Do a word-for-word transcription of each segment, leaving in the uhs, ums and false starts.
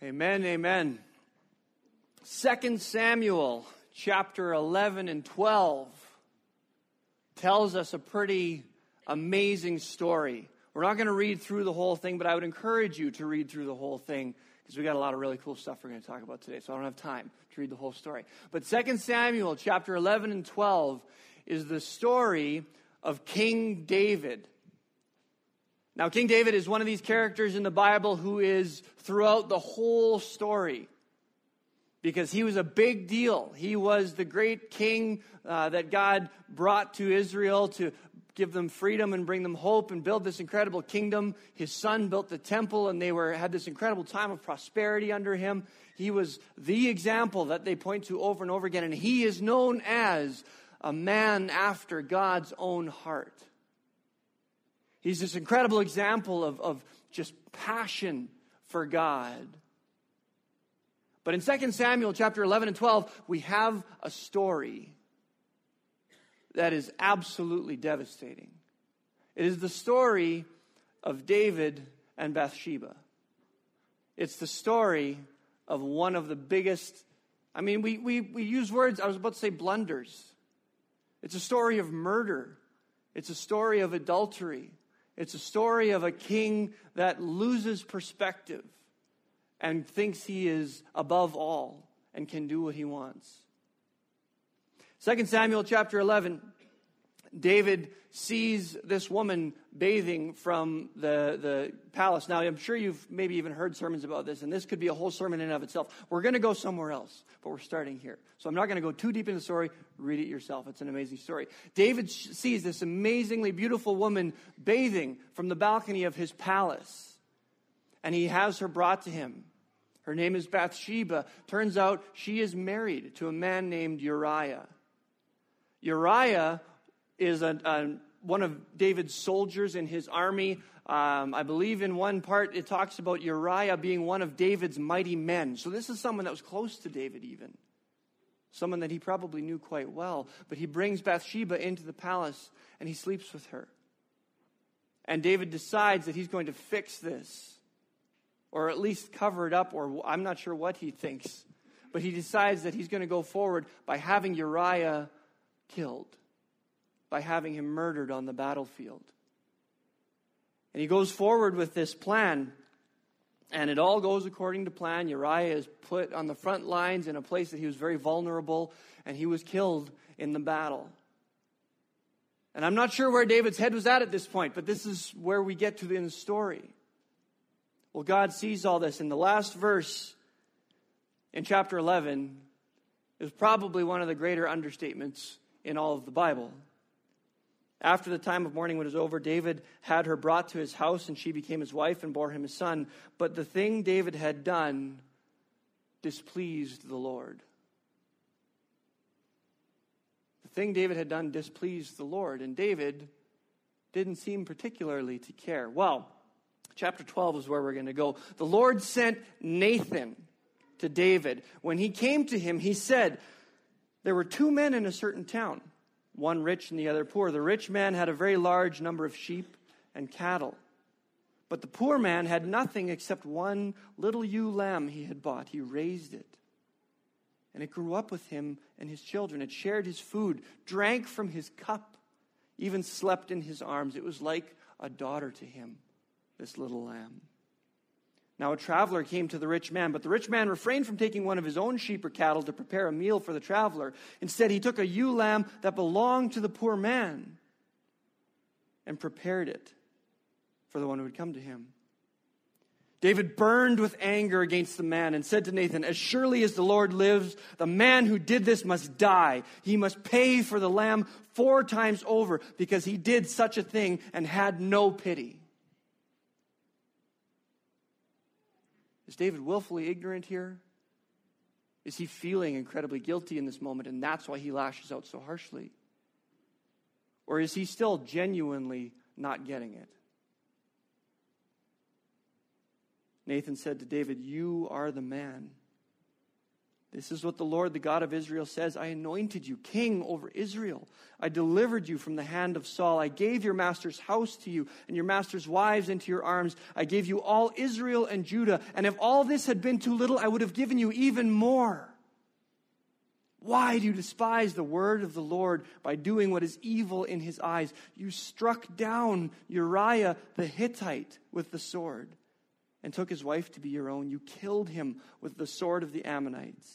Amen, amen. Second Samuel chapter eleven and twelve tells us a pretty amazing story. We're not going to read through the whole thing, but I would encourage you to read through the whole thing because we got a lot of really cool stuff we're going to talk about today, so I don't have time to read the whole story. But Second Samuel chapter eleven and twelve is the story of King David. Now, King David is one of these characters in the Bible who is throughout the whole story because he was a big deal. He was the great king uh, that God brought to Israel to give them freedom and bring them hope and build this incredible kingdom. His son built the temple, and they were had this incredible time of prosperity under him. He was the example that they point to over and over again, and he is known as a man after God's own heart. He's this incredible example of, of just passion for God. But in Second Samuel chapter eleven and twelve, we have a story that is absolutely devastating. It is the story of David and Bathsheba. It's the story of one of the biggest, I mean, we, we, we use words, I was about to say blunders. It's a story of murder. It's a story of adultery. It's a story of a king that loses perspective and thinks he is above all and can do what he wants. Second Samuel chapter eleven, David sees this woman bathing from the, the palace. Now, I'm sure you've maybe even heard sermons about this, and this could be a whole sermon in and of itself. We're going to go somewhere else, but we're starting here. So I'm not going to go too deep into the story. Read it yourself. It's an amazing story. David sh- sees this amazingly beautiful woman bathing from the balcony of his palace, and he has her brought to him. Her name is Bathsheba. Turns out she is married to a man named Uriah. Uriah is a, a, one of David's soldiers in his army. Um, I believe in one part it talks about Uriah being one of David's mighty men. So this is someone that was close to David even. Someone that he probably knew quite well. But he brings Bathsheba into the palace and he sleeps with her. And David decides that he's going to fix this. Or at least cover it up, or I'm not sure what he thinks. But he decides that he's going to go forward by having Uriah killed. By having him murdered on the battlefield. And he goes forward with this plan. And it all goes according to plan. Uriah is put on the front lines in a place that he was very vulnerable. And he was killed in the battle. And I'm not sure where David's head was at at this point. But this is where we get to in the story. Well, God sees all this. In the last verse in chapter eleven is probably one of the greater understatements in all of the Bible. After the time of mourning was over, David had her brought to his house, and she became his wife and bore him a son. But the thing David had done displeased the Lord. The thing David had done displeased the Lord, and David didn't seem particularly to care. Well, chapter twelve is where we're going to go. The Lord sent Nathan to David. When he came to him, he said, there were two men in a certain town, one rich and the other poor. The rich man had a very large number of sheep and cattle. But the poor man had nothing except one little ewe lamb he had bought. He raised it. And it grew up with him and his children. It shared his food, drank from his cup, even slept in his arms. It was like a daughter to him. This little lamb. Now a traveler came to the rich man, but the rich man refrained from taking one of his own sheep or cattle to prepare a meal for the traveler. Instead, he took a ewe lamb that belonged to the poor man and prepared it for the one who would come to him. David burned with anger against the man and said to Nathan, as surely as the Lord lives, the man who did this must die. He must pay for the lamb four times over because he did such a thing and had no pity. Is David willfully ignorant here? Is he feeling incredibly guilty in this moment, and that's why he lashes out so harshly? Or is he still genuinely not getting it? Nathan said to David, you are the man. This is what the Lord, the God of Israel, says. I anointed you king over Israel. I delivered you from the hand of Saul. I gave your master's house to you and your master's wives into your arms. I gave you all Israel and Judah. And if all this had been too little, I would have given you even more. Why do you despise the word of the Lord by doing what is evil in his eyes? You struck down Uriah the Hittite with the sword and took his wife to be your own. You killed him with the sword of the Ammonites.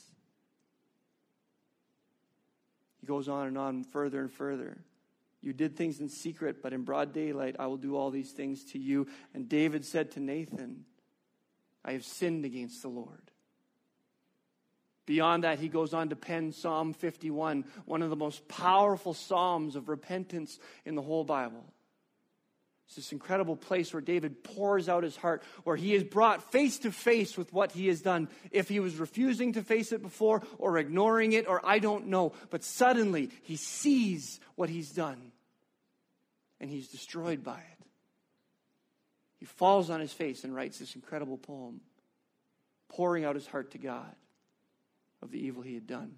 He goes on and on further and further. You did things in secret, but in broad daylight I will do all these things to you. And David said to Nathan, I have sinned against the Lord. Beyond that, he goes on to pen Psalm fifty-one, one of the most powerful psalms of repentance in the whole Bible. It's this incredible place where David pours out his heart, where he is brought face to face with what he has done. If he was refusing to face it before or ignoring it, or I don't know. But suddenly he sees what he's done and he's destroyed by it. He falls on his face and writes this incredible poem, pouring out his heart to God of the evil he had done.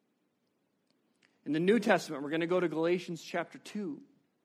In the New Testament, we're going to go to Galatians chapter two.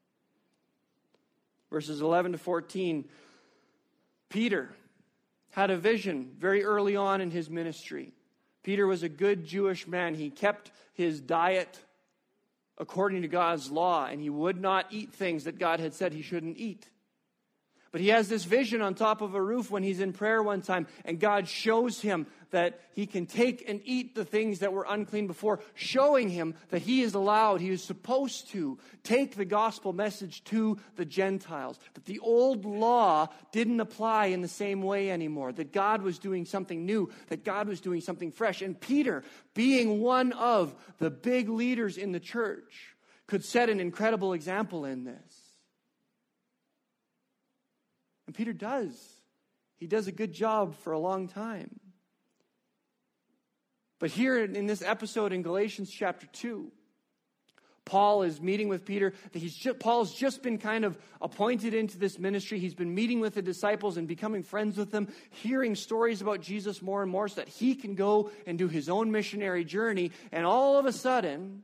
Verses eleven to fourteen, Peter had a vision very early on in his ministry. Peter was a good Jewish man. He kept his diet according to God's law, and he would not eat things that God had said he shouldn't eat. But he has this vision on top of a roof when he's in prayer one time, and God shows him that he can take and eat the things that were unclean before, showing him that he is allowed, he is supposed to take the gospel message to the Gentiles. That the old law didn't apply in the same way anymore, that God was doing something new, that God was doing something fresh. And Peter, being one of the big leaders in the church, could set an incredible example in this. And Peter does. He does a good job for a long time. But here in this episode in Galatians chapter two, Paul is meeting with Peter. He's just, Paul's just been kind of appointed into this ministry. He's been meeting with the disciples and becoming friends with them, hearing stories about Jesus more and more so that he can go and do his own missionary journey. And all of a sudden,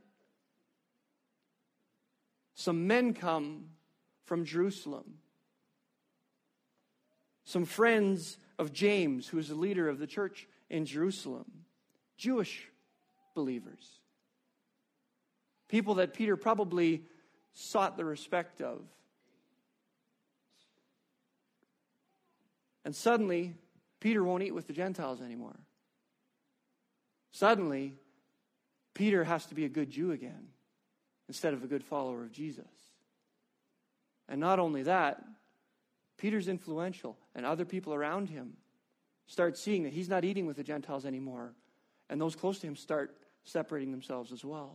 some men come from Jerusalem. Some friends of James, who is the leader of the church in Jerusalem. Jewish believers. People that Peter probably sought the respect of. And suddenly, Peter won't eat with the Gentiles anymore. Suddenly, Peter has to be a good Jew again, instead of a good follower of Jesus. And not only that, Peter's influential, and other people around him start seeing that he's not eating with the Gentiles anymore, and those close to him start separating themselves as well.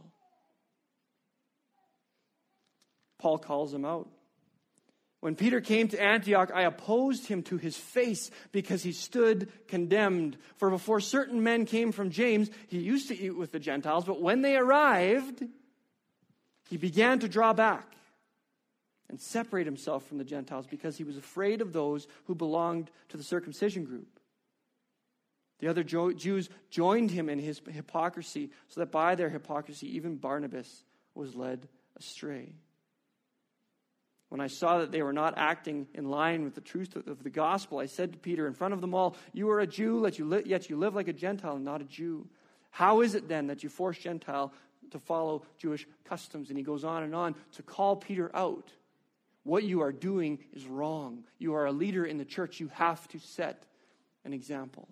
Paul calls him out. When Peter came to Antioch, I opposed him to his face because he stood condemned. For before certain men came from James, he used to eat with the Gentiles, but when they arrived, he began to draw back and separate himself from the Gentiles because he was afraid of those who belonged to the circumcision group. The other jo- Jews joined him in his hypocrisy, so that by their hypocrisy even Barnabas was led astray. When I saw that they were not acting in line with the truth of the gospel, I said to Peter in front of them all, you are a Jew, yet you, li- yet you live like a Gentile and not a Jew. How is it then that you force Gentile to follow Jewish customs? And he goes on and on to call Peter out. What you are doing is wrong. You are a leader in the church. You have to set an example.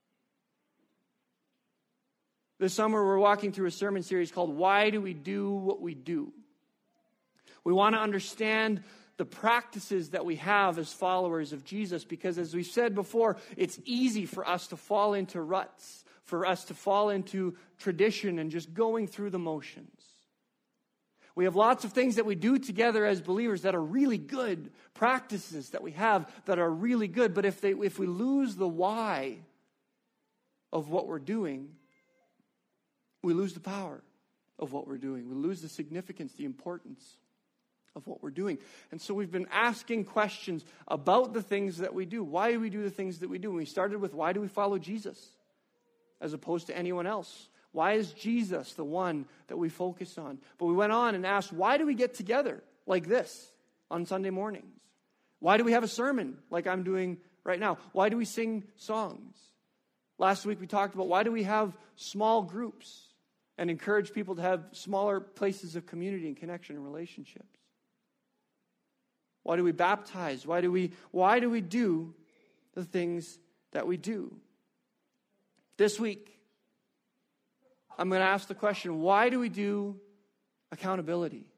This summer, we're walking through a sermon series called Why Do We Do What We Do? We want to understand the practices that we have as followers of Jesus, because as we've said before, it's easy for us to fall into ruts, for us to fall into tradition and just going through the motions. We have lots of things that we do together as believers that are really good, practices that we have that are really good, but if they if we lose the why of what we're doing, we lose the power of what we're doing. We lose the significance, the importance of what we're doing. And so we've been asking questions about the things that we do. Why do we do the things that we do? And we started with, why do we follow Jesus? as opposed to anyone else? Why is Jesus the one that we focus on? But we went on and asked, why do we get together like this on Sunday mornings? Why do we have a sermon like I'm doing right now? Why do we sing songs? Last week we talked about why do we have small groups and encourage people to have smaller places of community and connection and relationships? Why do we baptize? Why do we, why do we do the things that we do? This week, I'm going to ask the question, why do we do accountability?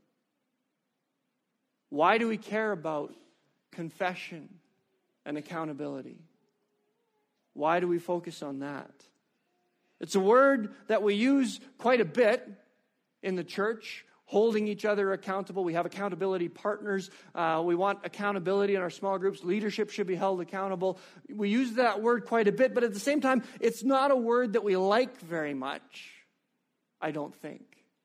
Why do we care about confession and accountability? Why do we focus on that? It's a word that we use quite a bit in the church, holding each other accountable. We have accountability partners. Uh, we want accountability in our small groups. Leadership should be held accountable. We use that word quite a bit, but at the same time, it's not a word that we like very much, I don't think.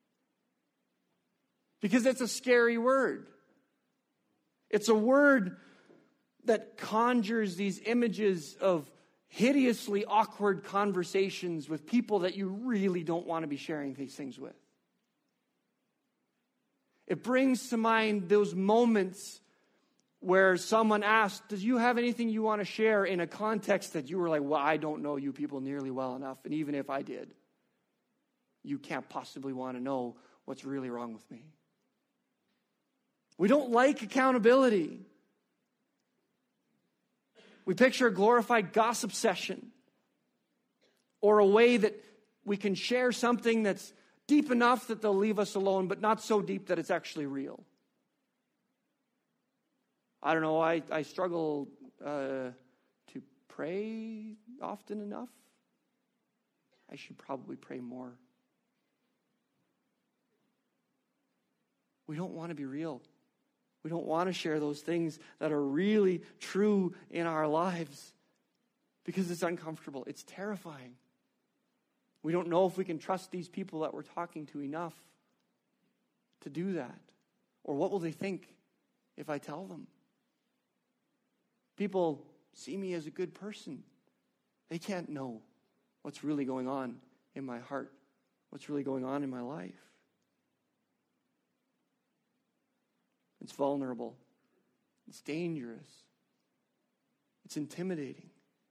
Because it's a scary word. It's a word that conjures these images of hideously awkward conversations with people that you really don't want to be sharing these things with. It brings to mind those moments where someone asked, "Do you have anything you want to share?" in a context that you were like, "Well, I don't know you people nearly well enough, and even if I did, you can't possibly want to know what's really wrong with me." We don't like accountability. We picture a glorified gossip session or a way that we can share something that's deep enough that they'll leave us alone, but not so deep that it's actually real. I don't know, I, I struggle uh, to pray often enough. I should probably pray more. We don't want to be real. We don't want to share those things that are really true in our lives because it's uncomfortable. It's terrifying. We don't know if we can trust these people that we're talking to enough to do that. Or what will they think if I tell them? People see me as a good person. They can't know what's really going on in my heart, what's really going on in my life. It's vulnerable. It's dangerous. It's intimidating.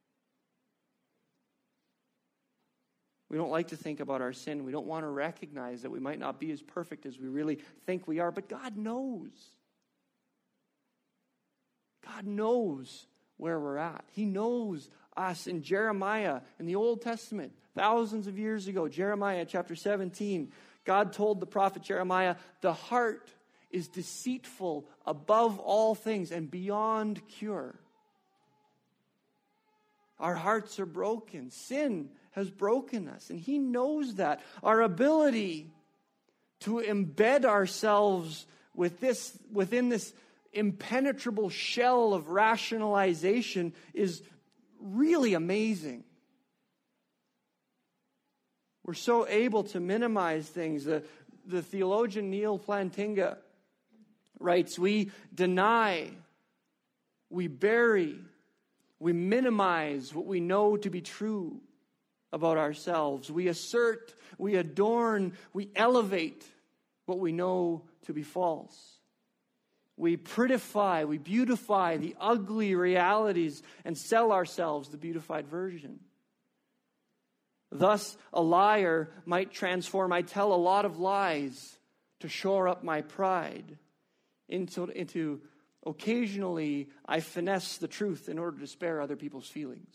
We don't like to think about our sin. We don't want to recognize that we might not be as perfect as we really think we are, but God knows. God knows where we're at. He knows us. In Jeremiah, in the Old Testament, thousands of years ago, Jeremiah chapter seventeen, God told the prophet Jeremiah, the heart is deceitful above all things and beyond cure. Our hearts are broken. Sin has broken us, and He knows that. Our ability to embed ourselves with this, within this impenetrable shell of rationalization is really amazing. We're so able to minimize things. The, the theologian Neil Plantinga writes, we deny, we bury, we minimize what we know to be true about ourselves. We assert, we adorn, we elevate what we know to be false. We prettify, we beautify the ugly realities and sell ourselves the beautified version. Thus, a liar might transform, I tell a lot of lies to shore up my pride, into, into occasionally I finesse the truth in order to spare other people's feelings.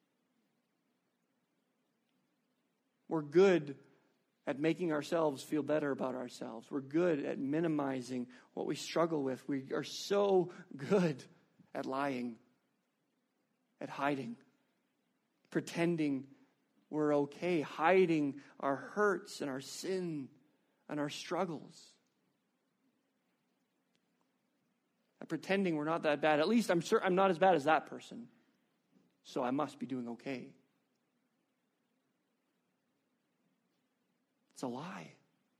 We're good at making ourselves feel better about ourselves. We're good at minimizing what we struggle with. We are so good at lying, at hiding, pretending we're okay, hiding our hurts and our sin and our struggles. And pretending we're not that bad. At least I'm sure I'm not as bad as that person, so I must be doing okay. It's a lie.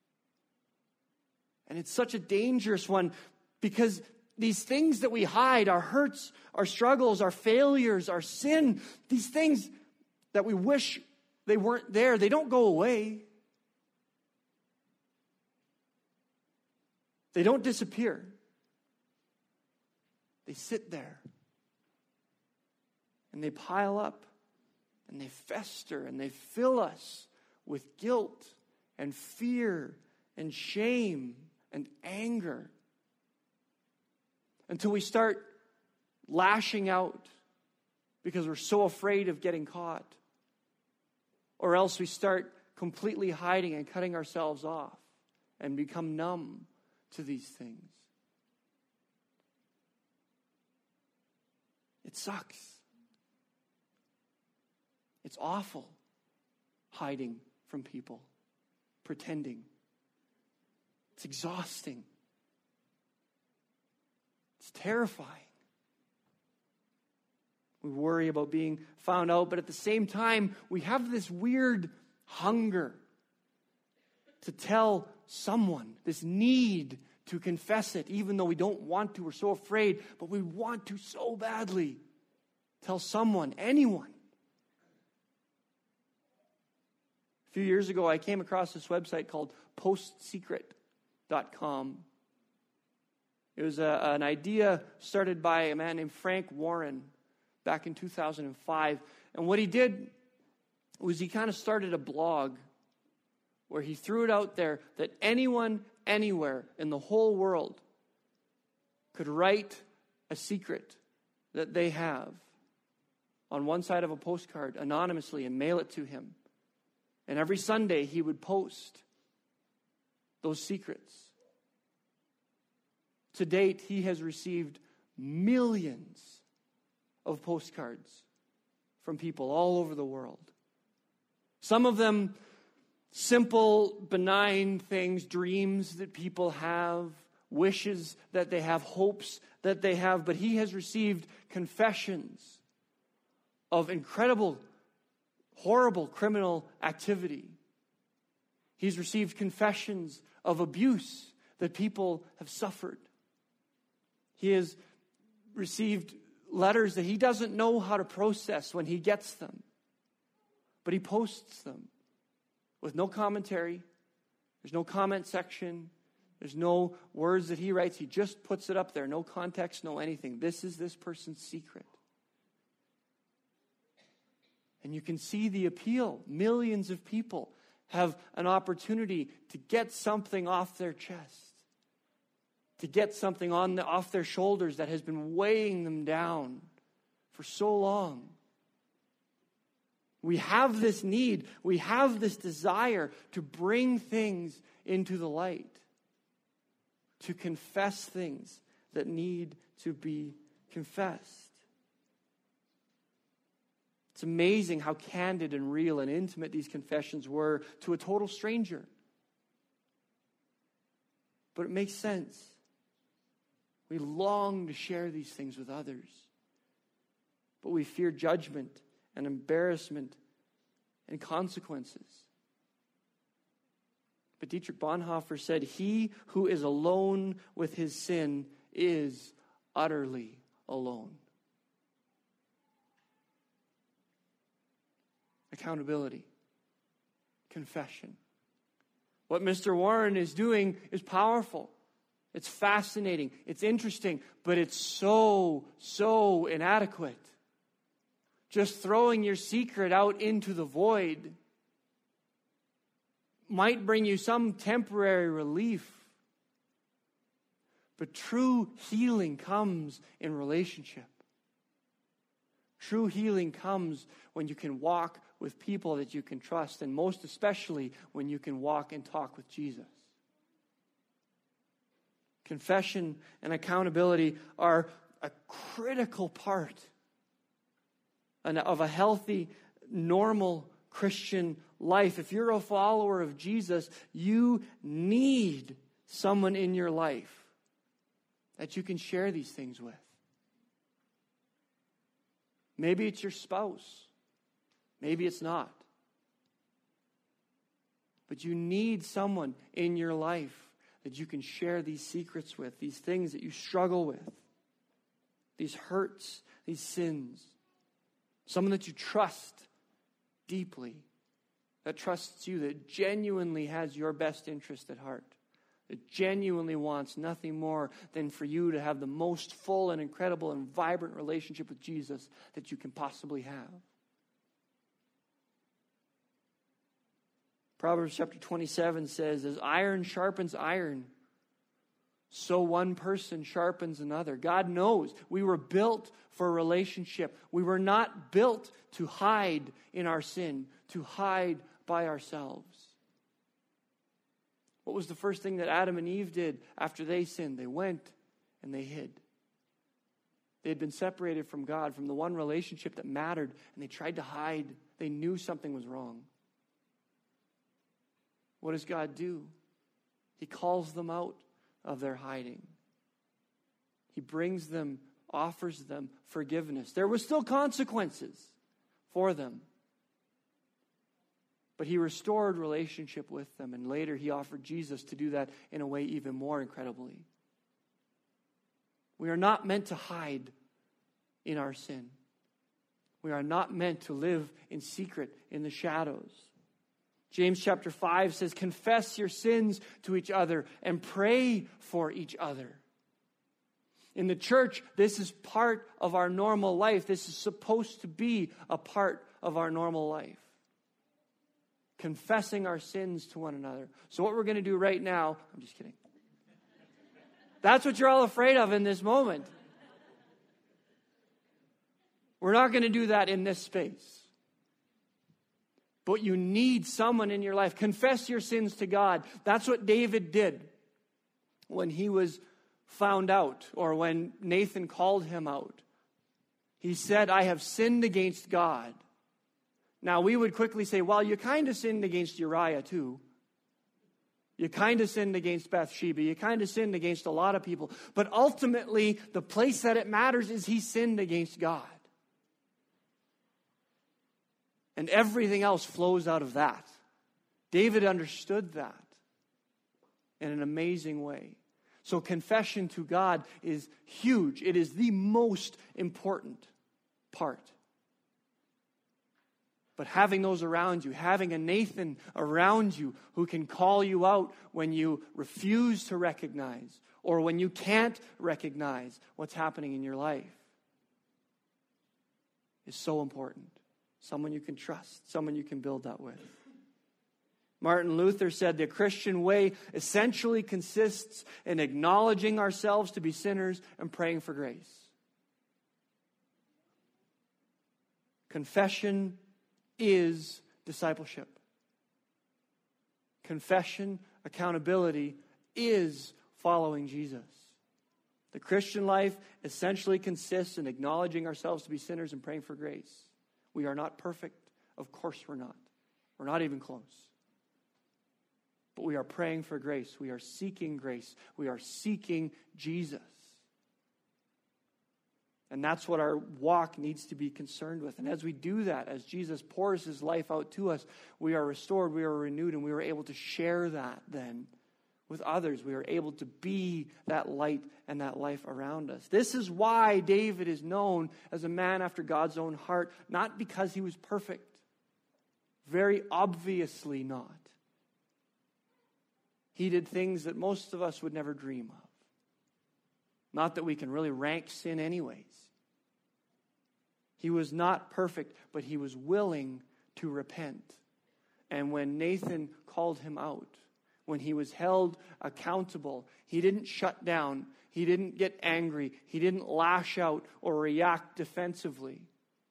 And it's such a dangerous one because these things that we hide, our hurts, our struggles, our failures, our sin, these things that we wish they weren't there. They don't go away. They don't disappear. They sit there. And they pile up. And they fester. And they fill us with guilt and fear and shame and anger. Until we start lashing out because we're so afraid of getting caught. Or else we start completely hiding and cutting ourselves off and become numb to these things. It sucks. It's awful hiding from people, pretending. It's exhausting. It's terrifying. We worry about being found out, but at the same time, we have this weird hunger to tell someone, this need to confess it, even though we don't want to, we're so afraid, but we want to so badly tell someone, anyone. A few years ago, I came across this website called post secret dot com. It was a, an idea started by a man named Frank Warren back in two thousand five. And what he did was he kind of started a blog where he threw it out there that anyone, anywhere in the whole world could write a secret that they have on one side of a postcard anonymously and mail it to him. And every Sunday he would post those secrets. To date, he has received millions of postcards from people all over the world. Some of them simple, benign things, dreams that people have, wishes that they have, hopes that they have. But he has received confessions of incredible, horrible criminal activity. He's received confessions of abuse that people have suffered. He has received letters that he doesn't know how to process when he gets them. But he posts them with no commentary. There's no comment section. There's no words that he writes. He just puts it up there. No context, no anything. This is this person's secret. And you can see the appeal. Millions of people have an opportunity to get something off their chest. To get something on the, off their shoulders that has been weighing them down for so long. We have this need, we have this desire to bring things into the light. To confess things that need to be confessed. It's amazing how candid and real and intimate these confessions were to a total stranger. But it makes sense. We long to share these things with others. But we fear judgment and embarrassment and consequences. But Dietrich Bonhoeffer said, "He who is alone with his sin is utterly alone." Accountability. Confession. What Mister Warren is doing is powerful. It's fascinating. It's interesting. But it's so, so inadequate. Just throwing your secret out into the void might bring you some temporary relief. But true healing comes in relationship. True healing comes when you can walk with people that you can trust, and most especially when you can walk and talk with Jesus. Confession and accountability are a critical part of a healthy, normal Christian life. If you're a follower of Jesus, you need someone in your life that you can share these things with. Maybe it's your spouse. Maybe it's not. But you need someone in your life that you can share these secrets with, these things that you struggle with, these hurts, these sins. Someone that you trust deeply that trusts you, that genuinely has your best interest at heart, that genuinely wants nothing more than for you to have the most full and incredible and vibrant relationship with Jesus that you can possibly have. Proverbs chapter twenty-seven says, as iron sharpens iron, so one person sharpens another. God knows we were built for a relationship. We were not built to hide in our sin, to hide by ourselves. What was the first thing that Adam and Eve did after they sinned? They went and they hid. They had been separated from God, from the one relationship that mattered, and they tried to hide. They knew something was wrong. What does God do? He calls them out of their hiding. He brings them, offers them forgiveness. There were still consequences for them. But he restored relationship with them, and later he offered Jesus to do that in a way even more incredibly. We are not meant to hide in our sin. We are not meant to live in secret in the shadows. James chapter five says, confess your sins to each other and pray for each other. In the church, this is part of our normal life. This is supposed to be a part of our normal life. Confessing our sins to one another. So what we're going to do right now, I'm just kidding. That's what you're all afraid of in this moment. We're not going to do that in this space. But you need someone in your life. Confess your sins to God. That's what David did when he was found out, or when Nathan called him out. He said, I have sinned against God. Now, we would quickly say, well, you kind of sinned against Uriah too. You kind of sinned against Bathsheba. You kind of sinned against a lot of people. But ultimately, the place that it matters is he sinned against God. And everything else flows out of that. David understood that in an amazing way. So confession to God is huge. It is the most important part. But having those around you, having a Nathan around you who can call you out when you refuse to recognize or when you can't recognize what's happening in your life, is so important. Someone you can trust, someone you can build that with. Martin Luther said the Christian way essentially consists in acknowledging ourselves to be sinners and praying for grace. Confession is discipleship. Confession, accountability is following Jesus. The Christian life essentially consists in acknowledging ourselves to be sinners and praying for grace. We are not perfect. Of course we're not. We're not even close. But we are praying for grace. We are seeking grace. We are seeking Jesus. And that's what our walk needs to be concerned with. And as we do that, as Jesus pours his life out to us, we are restored, we are renewed, and we are able to share that then with others. We are able to be that light and that life around us. This is why David is known as a man after God's own heart, not because he was perfect. Very obviously not. He did things that most of us would never dream of. Not that we can really rank sin anyways. He was not perfect, but he was willing to repent. And when Nathan called him out, when he was held accountable, he didn't shut down. He didn't get angry. He didn't lash out or react defensively.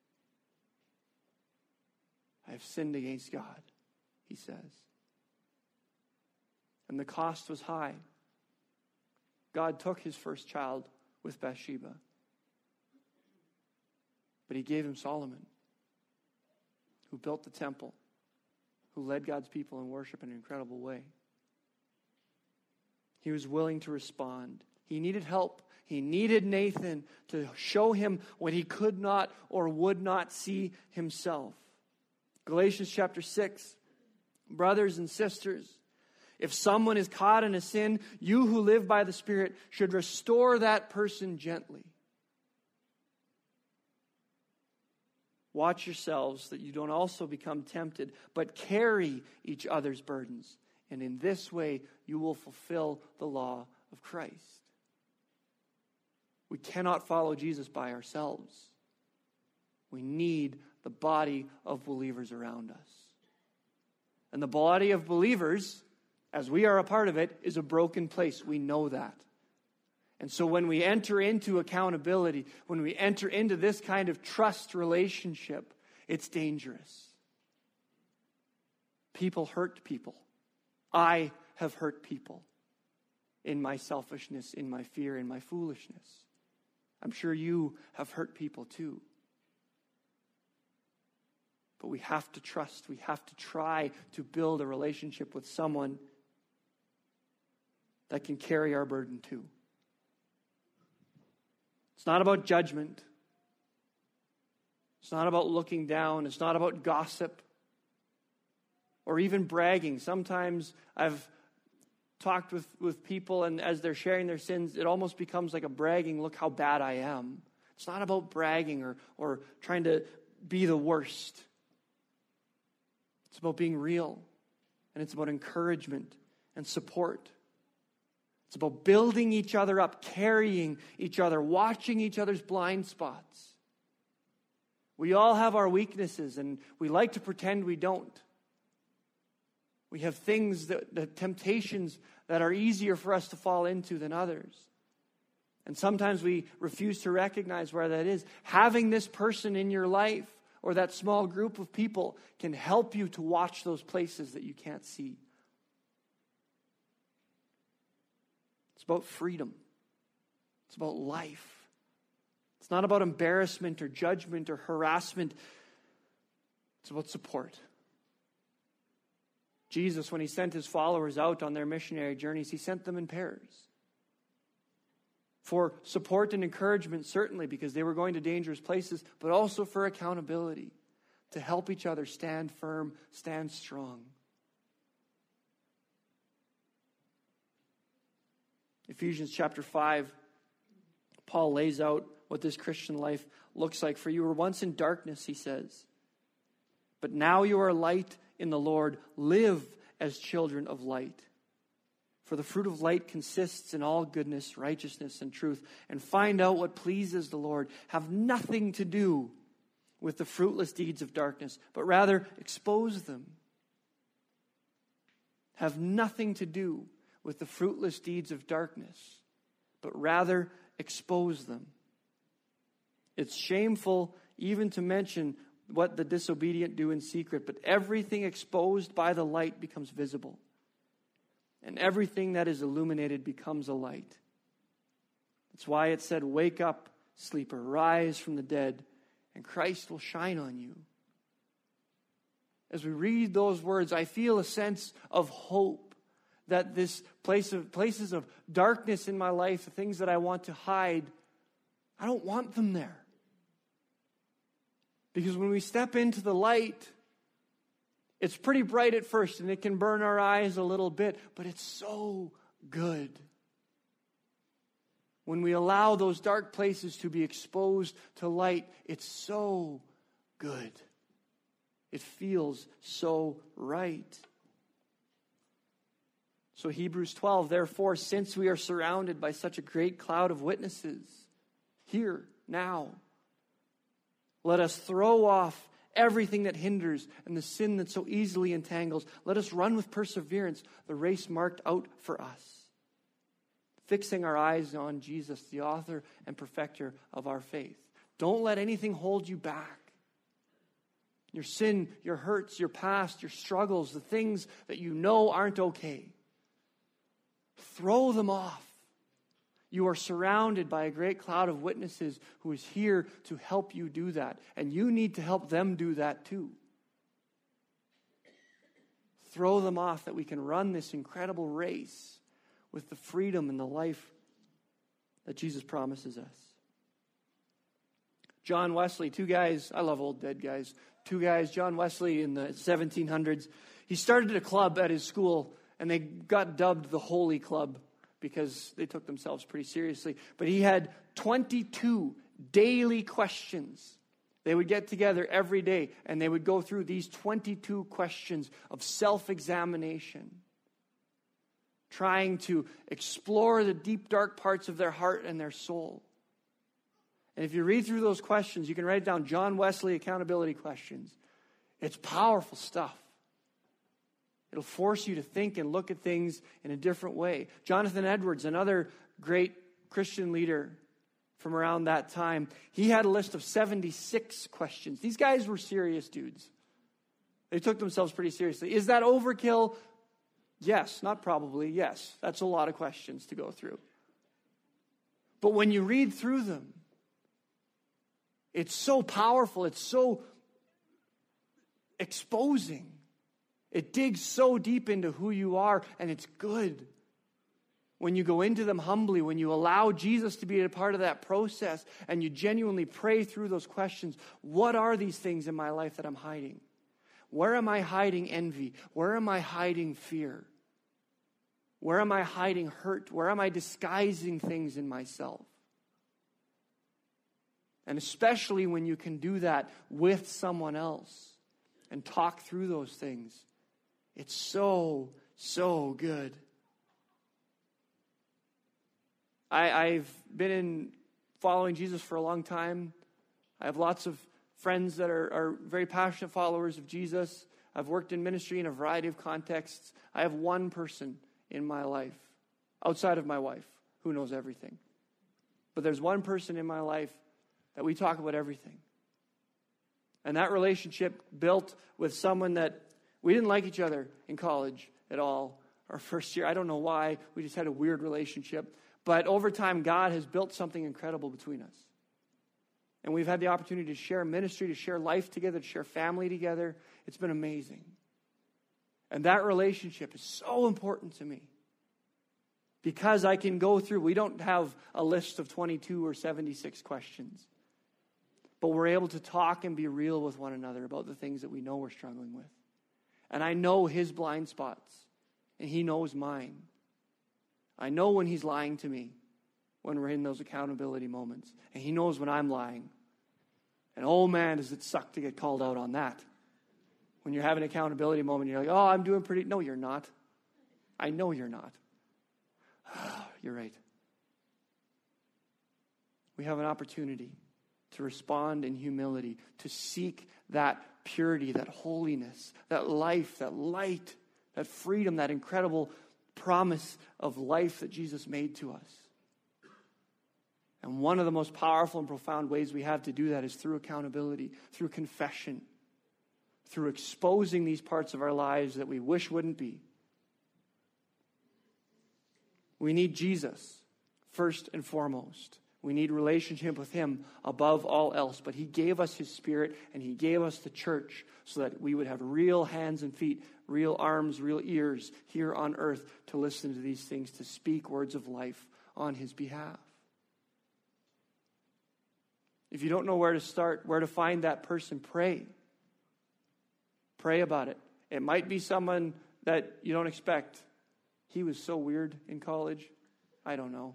I have sinned against God, he says. And the cost was high. God took his first child with Bathsheba. But he gave him Solomon, who built the temple, who led God's people in worship in an incredible way. He was willing to respond. He needed help. He needed Nathan to show him what he could not or would not see himself. Galatians chapter six, brothers and sisters, if someone is caught in a sin, you who live by the Spirit should restore that person gently. Watch yourselves that you don't also become tempted, but carry each other's burdens. And in this way, you will fulfill the law of Christ. We cannot follow Jesus by ourselves. We need the body of believers around us. And the body of believers, as we are a part of it, is a broken place. We know that. And so when we enter into accountability, when we enter into this kind of trust relationship, it's dangerous. People hurt people. I have hurt people in my selfishness, in my fear, in my foolishness. I'm sure you have hurt people too. But we have to trust. We have to try to build a relationship with someone that can carry our burden too. It's not about judgment. It's not about looking down. It's not about gossip or even bragging. Sometimes I've talked with, with people, and as they're sharing their sins, it almost becomes like a bragging, look how bad I am. It's not about bragging or, or trying to be the worst. It's about being real, and it's about encouragement and support. It's about building each other up, carrying each other, watching each other's blind spots. We all have our weaknesses, and we like to pretend we don't. We have things, that, the temptations that are easier for us to fall into than others. And sometimes we refuse to recognize where that is. Having this person in your life or that small group of people can help you to watch those places that you can't see. It's about freedom. It's about life. It's not about embarrassment or judgment or harassment. It's about support. Jesus, when he sent his followers out on their missionary journeys, he sent them in pairs. For support and encouragement, certainly, because they were going to dangerous places, but also for accountability, to help each other stand firm, stand strong. Ephesians chapter five, Paul lays out what this Christian life looks like. For you were once in darkness, he says, but now you are light in the Lord. Live as children of light. For the fruit of light consists in all goodness, righteousness, and truth. And find out what pleases the Lord. Have nothing to do with the fruitless deeds of darkness, but rather expose them. Have nothing to do with the fruitless deeds of darkness, but rather expose them. It's shameful even to mention what the disobedient do in secret, but everything exposed by the light becomes visible. And everything that is illuminated becomes a light. That's why it said, wake up, sleeper, rise from the dead, and Christ will shine on you. As we read those words, I feel a sense of hope that this place of places of darkness in my life, the things that I want to hide, I don't want them there. Because when we step into the light, it's pretty bright at first, and it can burn our eyes a little bit, but it's so good. When we allow those dark places to be exposed to light, it's so good. It feels so right. So Hebrews twelve, therefore, since we are surrounded by such a great cloud of witnesses, here, now, let us throw off everything that hinders and the sin that so easily entangles. Let us run with perseverance the race marked out for us, fixing our eyes on Jesus, the author and perfecter of our faith. Don't let anything hold you back. Your sin, your hurts, your past, your struggles, the things that you know aren't okay. Throw them off. You are surrounded by a great cloud of witnesses who is here to help you do that. And you need to help them do that too. Throw them off that we can run this incredible race with the freedom and the life that Jesus promises us. John Wesley, two guys, I love old dead guys, two guys, John Wesley in the seventeen hundreds, he started a club at his school, and they got dubbed the Holy Club, because they took themselves pretty seriously. But he had twenty-two daily questions They would get together every day and they would go through these twenty-two questions of self-examination, trying to explore the deep, dark parts of their heart and their soul. And if you read through those questions, you can write down John Wesley accountability questions. It's powerful stuff. It'll force you to think and look at things in a different way. Jonathan Edwards, another great Christian leader from around that time, he had a list of seventy-six questions. These guys were serious dudes. They took themselves pretty seriously. Is that overkill? Yes, not probably. Yes, that's a lot of questions to go through. But when you read through them, it's so powerful. It's so exposing. It digs so deep into who you are, and it's good. When you go into them humbly, when you allow Jesus to be a part of that process, and you genuinely pray through those questions, what are these things in my life that I'm hiding? Where am I hiding envy? Where am I hiding fear? Where am I hiding hurt? Where am I disguising things in myself? And especially when you can do that with someone else and talk through those things, it's so, so good. I, I've been in following Jesus for a long time. I have lots of friends that are, are very passionate followers of Jesus. I've worked in ministry in a variety of contexts. I have one person in my life, outside of my wife, who knows everything. But there's one person in my life that we talk about everything. And that relationship built with someone that we didn't like each other in college at all. Our first year, I don't know why. We just had a weird relationship. But over time, God has built something incredible between us. And we've had the opportunity to share ministry, to share life together, to share family together. It's been amazing. And that relationship is so important to me. Because I can go through, we don't have a list of twenty-two or seventy-six questions. But we're able to talk and be real with one another about the things that we know we're struggling with. And I know his blind spots, and he knows mine. I know when he's lying to me, when we're in those accountability moments. And he knows when I'm lying. And oh man, does it suck to get called out on that. When you're having an accountability moment, you're like, oh, I'm doing pretty... No, you're not. I know you're not. You're right. We have an opportunity to respond in humility, to seek that purity, that holiness, that life, that light, that freedom, that incredible promise of life that Jesus made to us. And one of the most powerful and profound ways we have to do that is through accountability, through confession, through exposing these parts of our lives that we wish wouldn't be. We need Jesus first and foremost. We need relationship with him above all else. But he gave us his Spirit, and he gave us the church so that we would have real hands and feet, real arms, real ears here on earth to listen to these things, to speak words of life on his behalf. If you don't know where to start, where to find that person, pray. Pray about it. It might be someone that you don't expect. He was so weird in college. I don't know.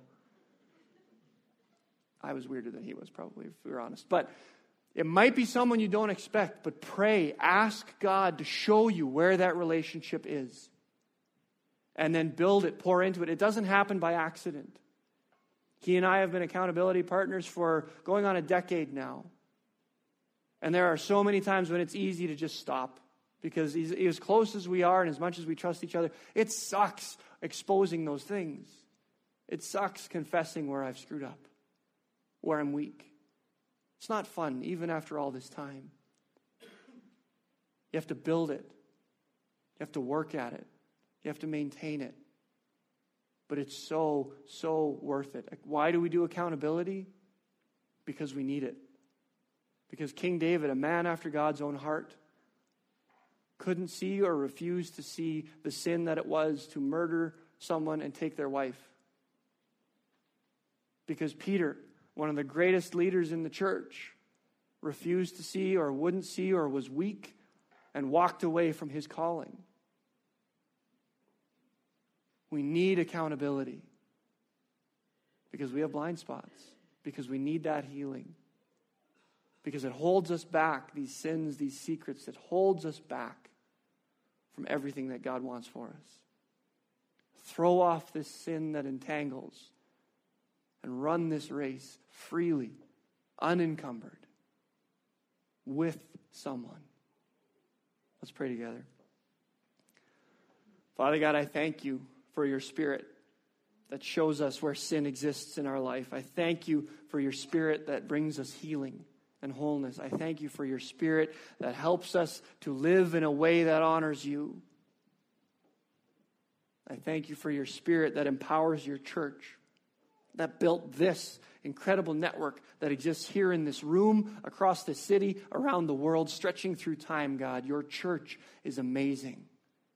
I was weirder than he was, probably, if we were honest. But it might be someone you don't expect, but pray. Ask God to show you where that relationship is. And then build it, pour into it. It doesn't happen by accident. He and I have been accountability partners for going on a decade now. And there are so many times when it's easy to just stop. Because he's, as close as we are and as much as we trust each other, it sucks exposing those things. It sucks confessing where I've screwed up, where I'm weak. It's not fun, even after all this time. You have to build it. You have to work at it. You have to maintain it. But it's so, so worth it. Why do we do accountability? Because we need it. Because King David, a man after God's own heart, couldn't see or refused to see the sin that it was to murder someone and take their wife. Because Peter, one of the greatest leaders in the church, refused to see or wouldn't see or was weak and walked away from his calling. We need accountability because we have blind spots, because we need that healing. because it holds us back, these sins, these secrets, it holds us back from everything that God wants for us. Throw off this sin that entangles and run this race freely, unencumbered, with someone. Let's pray together. Father God, I thank you for your Spirit that shows us where sin exists in our life. I thank you for your Spirit that brings us healing and wholeness. I thank you for your Spirit that helps us to live in a way that honors you. I thank you for your Spirit that empowers your church, that built this incredible network that exists here in this room, across the city, around the world, stretching through time, God. Your church is amazing.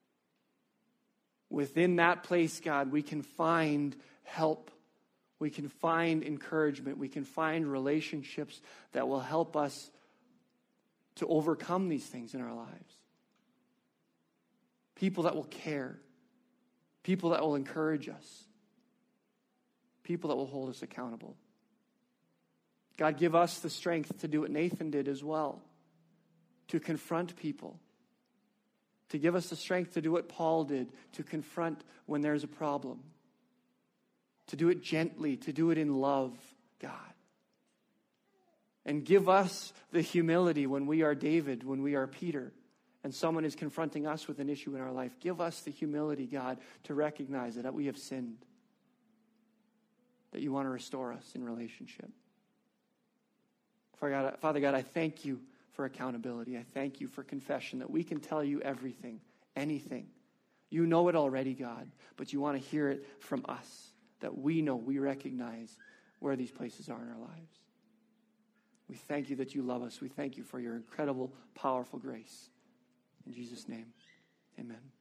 Within that place, God, we can find help. We can find encouragement. We can find relationships that will help us to overcome these things in our lives. People that will care. People that will encourage us. People that will hold us accountable. God, give us the strength to do what Nathan did as well. To confront people. To give us the strength to do what Paul did, to confront when there's a problem. To do it gently, to do it in love, God. And give us the humility when we are David, when we are Peter, and someone is confronting us with an issue in our life. Give us the humility, God, to recognize that we have sinned. That you want to restore us in relationship. Father God, Father God, I thank you for accountability. I thank you for confession, that we can tell you everything, anything. You know it already, God, but you want to hear it from us, that we know, we recognize where these places are in our lives. We thank you that you love us. We thank you for your incredible, powerful grace. In Jesus' name, amen.